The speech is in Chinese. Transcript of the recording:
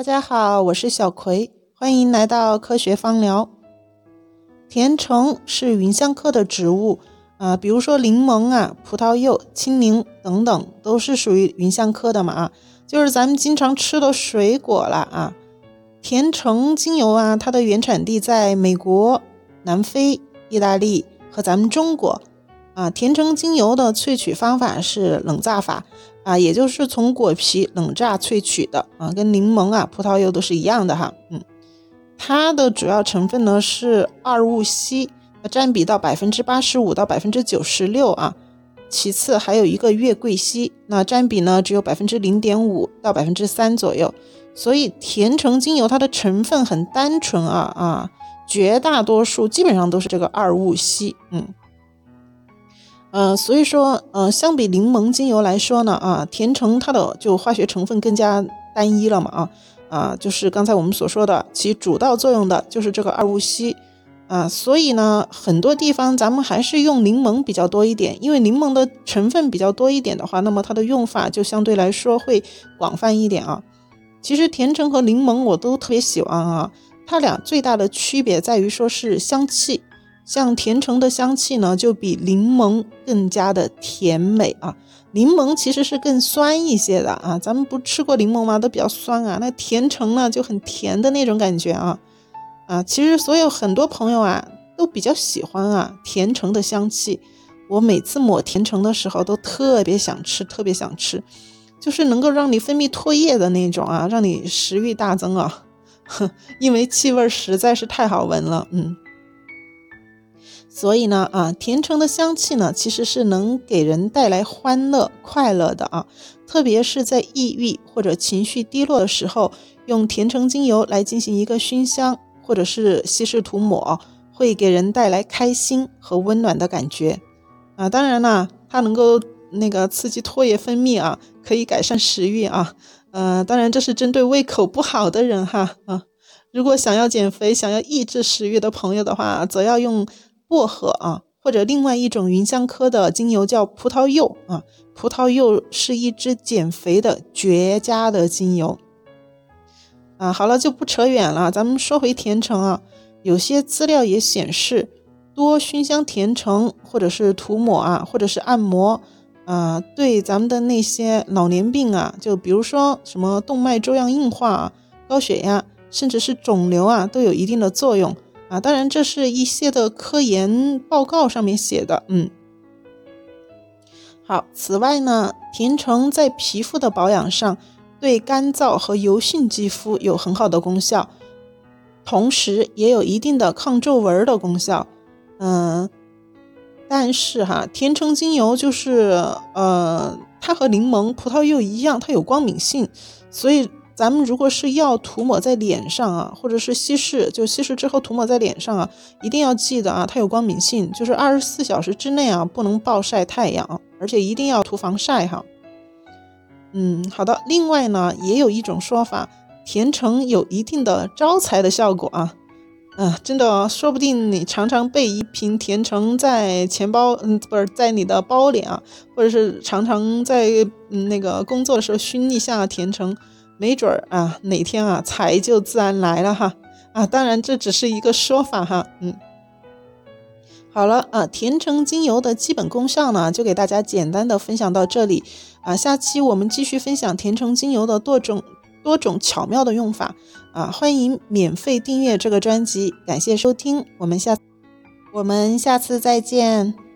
大家好，我是小葵，欢迎来到科学芳疗。甜橙是芸香科的植物比如说柠檬葡萄柚、青柠等等都是属于芸香科的嘛就是咱们经常吃的水果了甜橙精油它的原产地在美国、南非、意大利和咱们中国甜橙精油的萃取方法是冷榨法也就是从果皮冷榨萃取的跟柠檬葡萄柚都是一样的它的主要成分呢是二戊烯，占比到 85% 到 96% 其次还有一个月桂烯，那占比呢只有 0.5% 到 3% 左右。所以甜橙精油它的成分很单纯绝大多数基本上都是这个二戊烯所以说相比柠檬精油来说呢甜橙它的就化学成分更加单一了嘛就是刚才我们所说的起主导作用的就是这个二戊烯所以呢很多地方咱们还是用柠檬比较多一点，因为柠檬的成分比较多一点的话，那么它的用法就相对来说会广泛一点其实甜橙和柠檬我都特别喜欢它俩最大的区别在于说是香气，像甜橙的香气呢就比柠檬更加的甜美柠檬其实是更酸一些的咱们不吃过柠檬吗？都比较酸那甜橙呢就很甜的那种感觉其实所有很多朋友都比较喜欢甜橙的香气，我每次抹甜橙的时候都特别想吃，就是能够让你分泌唾液的那种让你食欲大增因为气味实在是太好闻了所以呢甜橙的香气呢其实是能给人带来欢乐快乐的特别是在抑郁或者情绪低落的时候，用甜橙精油来进行一个熏香或者是稀释涂抹，会给人带来开心和温暖的感觉当然了它能够刺激唾液分泌可以改善食欲当然这是针对胃口不好的人如果想要减肥想要抑制食欲的朋友的话，则要用薄荷或者另外一种芸香科的精油叫葡萄柚葡萄柚是一支减肥的绝佳的精油好了，就不扯远了，咱们说回甜橙有些资料也显示，多熏香甜橙或者是涂抹或者是按摩对咱们的那些老年病就比如说什么动脉粥样硬化高血压甚至是肿瘤都有一定的作用当然这是一些的科研报告上面写的好，此外呢甜橙在皮肤的保养上对干燥和油性肌肤有很好的功效，同时也有一定的抗皱纹的功效但是甜橙精油就是它和柠檬葡萄柚一样，它有光敏性，所以咱们如果是要涂抹在脸上或者是稀释之后涂抹在脸上一定要记得它有光敏性，就是24小时之内不能暴晒太阳，而且一定要涂防晒好的，另外呢也有一种说法，甜橙有一定的招财的效果真的说不定你常常备一瓶甜橙在钱包不是在你的包里或者是常常在那个工作的时候熏一下甜橙，没准哪天财就自然来了当然这只是一个说法好了甜橙精油的基本功效呢就给大家简单的分享到这里下期我们继续分享甜橙精油的多种巧妙的用法欢迎免费订阅这个专辑，感谢收听，我们下次再见。